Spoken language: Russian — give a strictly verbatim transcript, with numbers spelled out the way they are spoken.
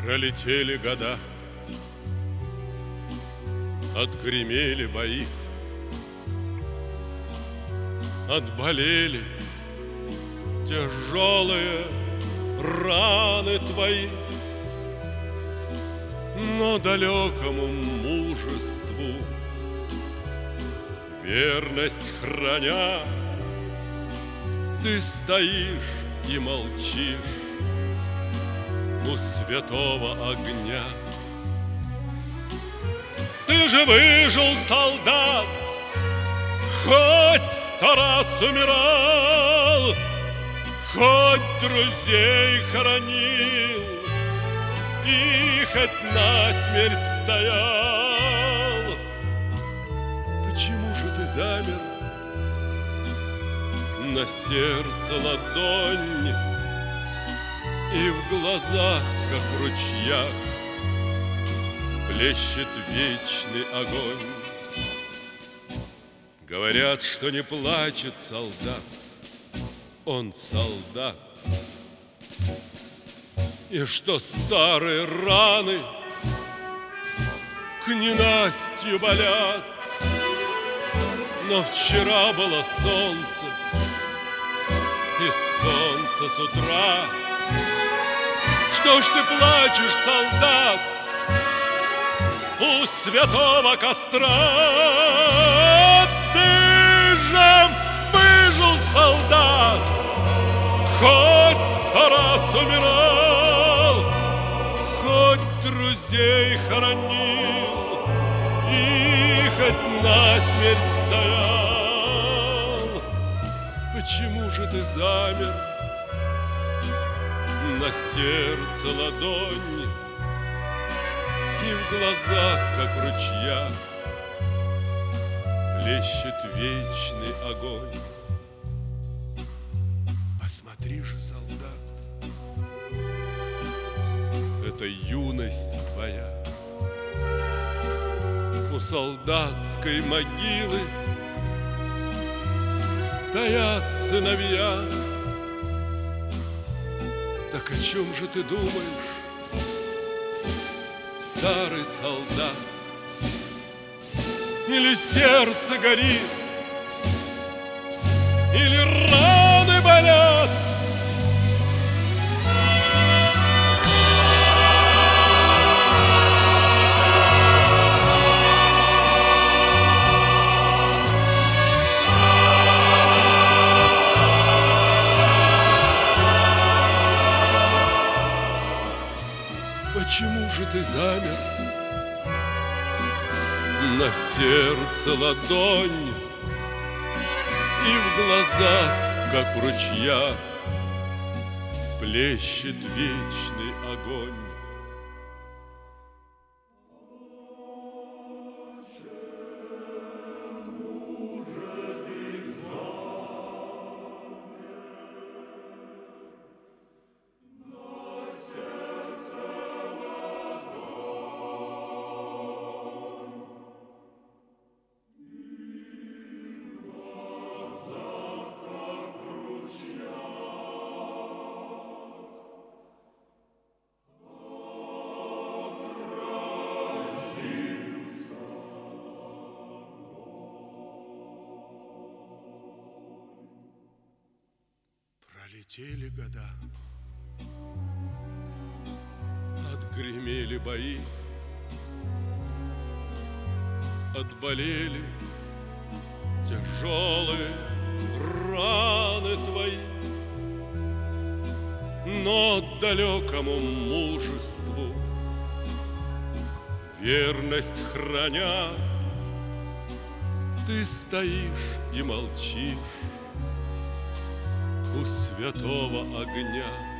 Пролетели года, отгремели бои, отболели тяжелые раны твои, но далекому мужеству верность храня, ты стоишь и молчишь у святого огня. Ты же выжил, солдат, хоть сто раз умирал, хоть друзей хоронил и хоть насмерть стоял. Почему же ты замер? На сердце ладонь, и в глазах, как в ручьях, плещет вечный огонь. Говорят, что не плачет солдат, он солдат, и что старые раны к ненастью болят. Но вчера было солнце, и солнце с утра. Что ж ты плачешь, солдат, у святого костра? Ты же выжил, солдат, хоть сто раз умирал, хоть друзей хоронил и хоть насмерть стоял. Почему же ты замер? На сердце ладонь, и в глазах, как в ручьях, плещет вечный огонь. Посмотри же, солдат, это юность твоя. У солдатской могилы стоят сыновья. Так о чем же ты думаешь, старый солдат? Или сердце горит, или раны болят? Почему же ты замер? На сердце ладонь, и в глазах, как в ручьях, плещет вечный огонь. Пролетели года, отгремели бои, отболели тяжелые раны твои, но далекому мужеству верность храня, ты стоишь и молчишь у святого огня.